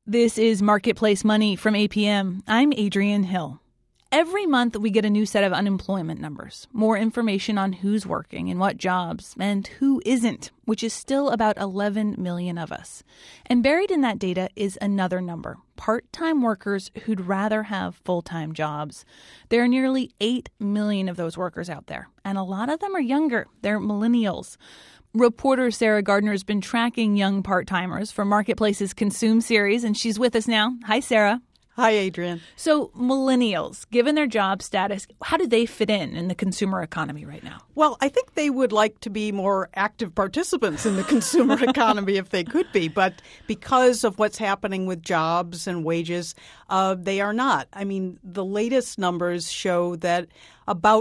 This is Marketplace Money from APM. I'm Adrienne Hill. Every month, we get a new set of unemployment numbers, more information on who's working and what jobs, and who isn't, which is still about 11 million of us. And buried in that data is another number, part-time workers who'd rather have full-time jobs. There are nearly 8 million of those workers out there, and a lot of them are younger. They're millennials. Reporter Sarah Gardner has been tracking young part-timers for Marketplace's Consume series, and she's with us now. Hi, Sarah. Hi, Adrienne. So millennials, given their job status, how do they fit in the consumer economy right now? Well, I think they would like to be more active participants in the consumer economy if they could be. But because of what's happening with jobs and wages, they are not. I mean, the latest numbers show that about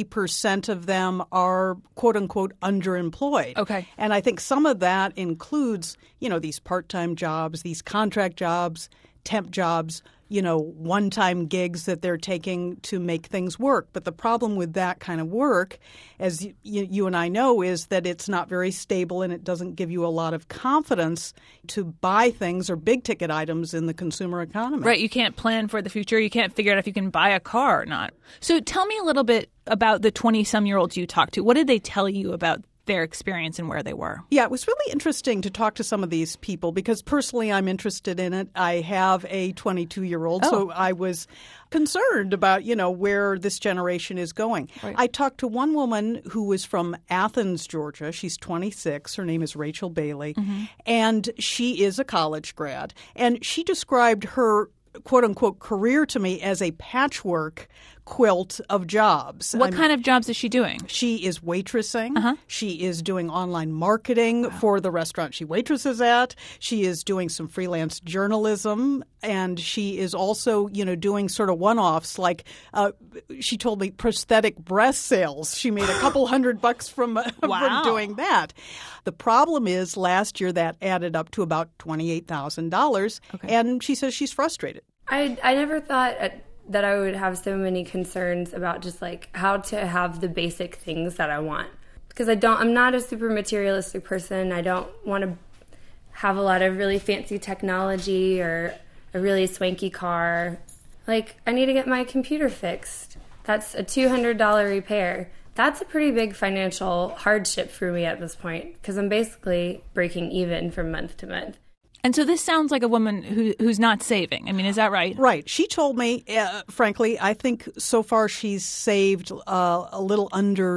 40% of them are, quote unquote, underemployed. Okay. And I think some of that includes, these part-time jobs, these contract jobs, temp jobs, one-time gigs that they're taking to make things work. But the problem with that kind of work, as you and I know, is that it's not very stable and it doesn't give you a lot of confidence to buy things or big-ticket items in the consumer economy. Right. You can't plan for the future. You can't figure out if you can buy a car or not. So tell me a little bit about the 20-some-year-olds you talked to. What did they tell you about their experience and where they were? Yeah, it was really interesting to talk to some of these people because personally I'm interested in it. I have a 22-year-old, so I was concerned about, where this generation is going. Right. I talked to one woman who was from Athens, Georgia. She's 26. Her name is Rachel Bailey, and she is a college grad. And she described her quote-unquote career to me as a patchwork quilt of jobs. What kind of jobs is she doing? She is waitressing. She is doing online marketing for the restaurant she waitresses at. She is doing some freelance journalism. And she is also, doing sort of one-offs like she told me prosthetic breast sales. She made a couple $100 from doing that. The problem is last year that added up to about $28,000. Okay. And she says she's frustrated. I never thought that I would have so many concerns about just like how to have the basic things that I want. Because I'm not a super materialistic person. I don't want to have a lot of really fancy technology or a really swanky car. Like, I need to get my computer fixed. That's a $200 repair. That's a pretty big financial hardship for me at this point because I'm basically breaking even from month to month. And so this sounds like a woman who's not saving. I mean, is that right? Right. She told me, frankly, I think so far she's saved a little under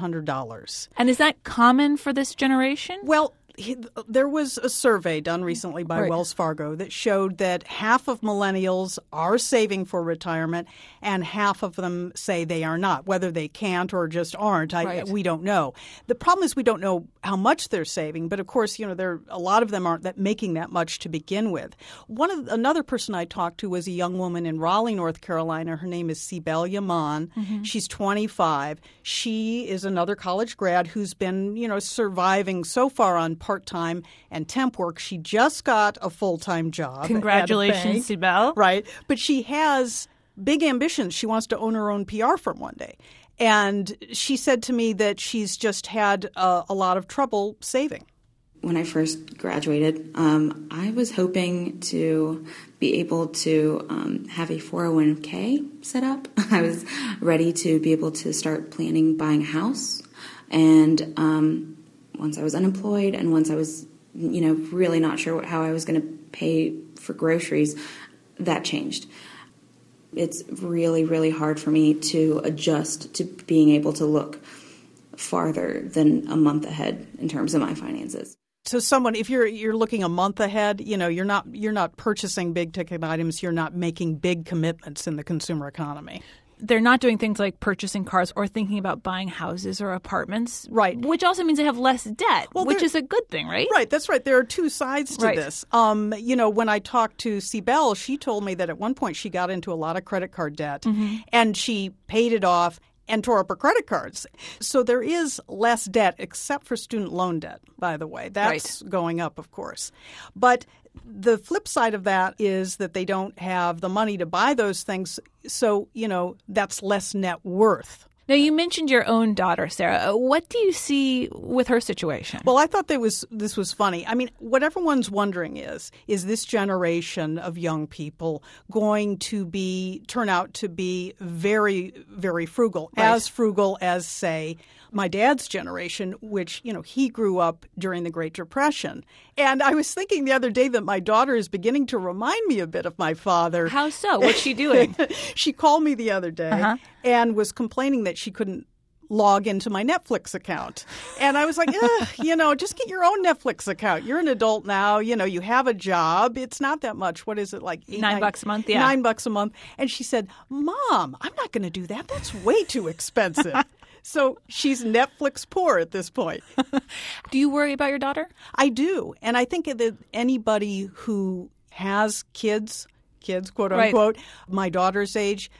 $700. And is that common for this generation? Well, there was a survey done recently by Wells Fargo that showed that half of millennials are saving for retirement and half of them say they are not. Whether they can't or just aren't, we don't know. The problem is we don't know how much they're saving. But, of course, a lot of them aren't making that much to begin with. Another person I talked to was a young woman in Raleigh, North Carolina. Her name is Sibel Yaman. She's 25. She is another college grad who's been, surviving so far on part-time and temp work. She just got a full-time job. Congratulations, Sibel. Right. But she has big ambitions. She wants to own her own PR firm one day. And she said to me that she's just had a lot of trouble saving. When I first graduated, I was hoping to be able to have a 401k set up. I was ready to be able to start planning buying a house. And once I was unemployed and once I was, really not sure how I was going to pay for groceries, that changed. It's really, really hard for me to adjust to being able to look farther than a month ahead in terms of my finances. So if you're looking a month ahead, you're not purchasing big ticket items, you're not making big commitments in the consumer economy. They're not doing things like purchasing cars or thinking about buying houses or apartments. Right. Which also means they have less debt, which is a good thing, right? Right. That's right. There are two sides to this. When I talked to Sibel, she told me that at one point she got into a lot of credit card debt and she paid it off and tore up her credit cards. So there is less debt except for student loan debt, by the way. That's going up, of course. But the flip side of that is that they don't have the money to buy those things. So, that's less net worth Now, you mentioned your own daughter, Sarah. What do you see with her situation? Well, I thought this was funny. I mean, what everyone's wondering is this generation of young people going to turn out to be very, very frugal, right, as frugal as, say, my dad's generation, which, he grew up during the Great Depression. And I was thinking the other day that my daughter is beginning to remind me a bit of my father. How so? What's she doing? She called me the other day and was complaining that she couldn't log into my Netflix account. And I was like, just get your own Netflix account. You're an adult now. You have a job. It's not that much. What is it, like $9 a month? Yeah. $9 a month. And she said, Mom, I'm not going to do that. That's way too expensive. So she's Netflix poor at this point. Do you worry about your daughter? I do. And I think that anybody who has kids, quote unquote, right, my daughter's age,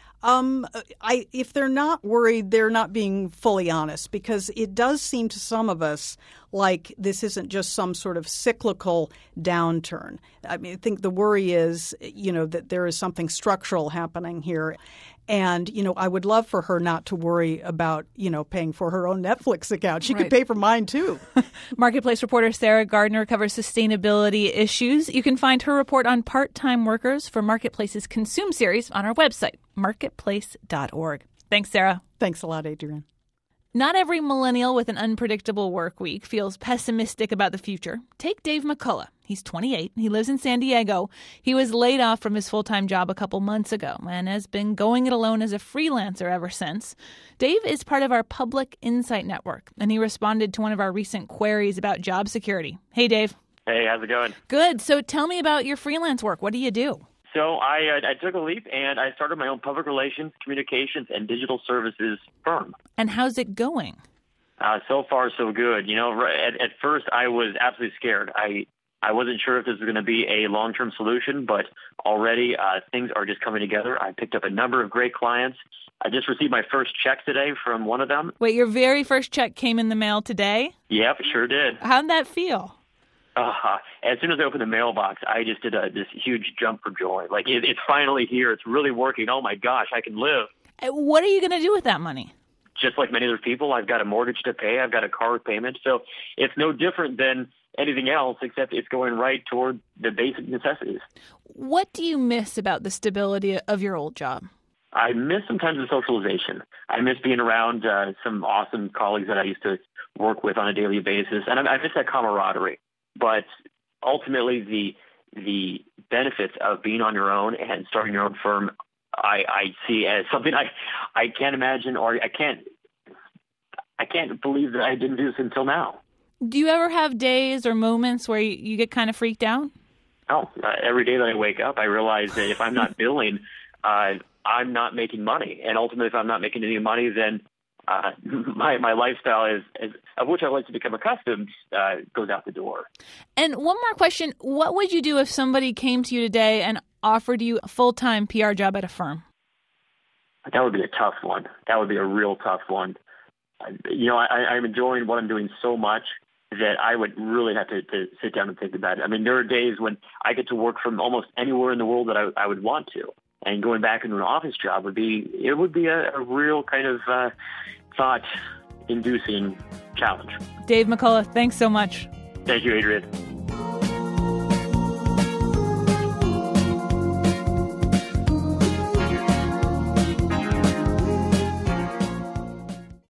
if they're not worried, they're not being fully honest, because it does seem to some of us like this isn't just some sort of cyclical downturn. I mean, I think the worry is, that there is something structural happening here. And, I would love for her not to worry about, paying for her own Netflix account. She could pay for mine, too. Marketplace reporter Sarah Gardner covers sustainability issues. You can find her report on part-time workers for Marketplace's Consume series on our website, marketplace.org. Thanks, Sarah. Thanks a lot, Adrienne. Not every millennial with an unpredictable work week feels pessimistic about the future. Take Dave McCullough. He's 28. He lives in San Diego. He was laid off from his full-time job a couple months ago and has been going it alone as a freelancer ever since. Dave is part of our Public Insight Network, and he responded to one of our recent queries about job security. Hey, Dave. Hey, how's it going? Good. So tell me about your freelance work. What do you do? So I took a leap and I started my own public relations, communications, and digital services firm. And how's it going? So far, so good. At first I was absolutely scared. I wasn't sure if this was going to be a long-term solution, but already things are just coming together. I picked up a number of great clients. I just received my first check today from one of them. Wait, your very first check came in the mail today? Yep, sure did. How'd that feel? As soon as I opened the mailbox, I just did this huge jump for joy. Like, it's finally here. It's really working. Oh, my gosh, I can live. What are you going to do with that money? Just like many other people, I've got a mortgage to pay. I've got a car payment. So it's no different than anything else, except it's going right toward the basic necessities. What do you miss about the stability of your old job? I miss sometimes the socialization. I miss being around some awesome colleagues that I used to work with on a daily basis. And I miss that camaraderie. But ultimately, the benefits of being on your own and starting your own firm, I see as something I can't imagine, or I can't believe that I didn't do this until now. Do you ever have days or moments where you get kind of freaked out? Oh, every day that I wake up, I realize that if I'm not billing, I'm not making money. And ultimately, if I'm not making any money, then my lifestyle is of which I like to become accustomed goes out the door. And one more question. What would you do if somebody came to you today and offered you a full-time PR job at a firm? That would be a tough one. That would be a real tough one. I'm enjoying what I'm doing so much that I would really have to sit down and think about it. I mean, there are days when I get to work from almost anywhere in the world that I would want to. And going back into an office job would be a real kind of thought-inducing challenge. Dave McCullough, thanks so much. Thank you, Adrienne.